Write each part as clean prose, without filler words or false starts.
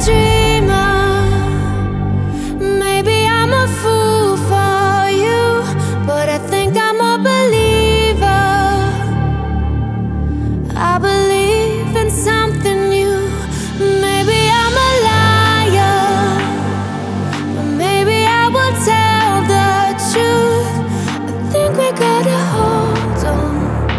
dreamer. Maybe I'm a fool for you, but I think I'm a believer. I believe in something new. Maybe I'm a liar, but maybe I will tell the truth. I think we gotta hold on,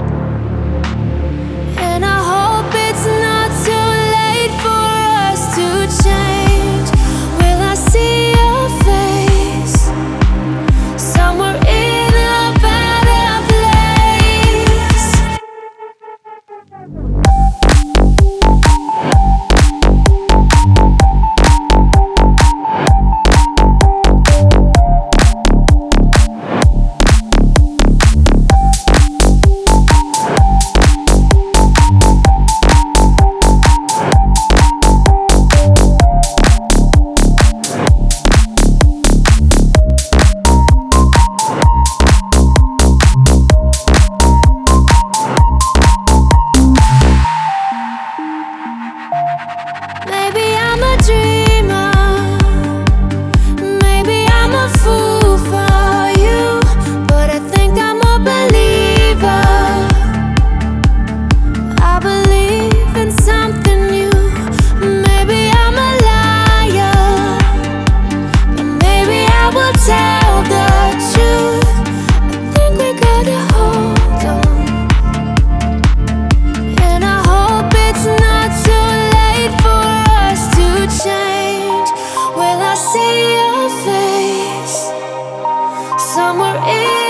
and I hope it's not too late for us to change. Will I see your face somewhere in a better place? Maybe I'm a dreamer. Maybe I'm a fool for you, but I think I'm a believer. I believe in something new. Maybe I'm a liar, but maybe I will tell the truth. I think we gotta hold on, and I hope it's not too late for us to change. Will I see your face somewhere in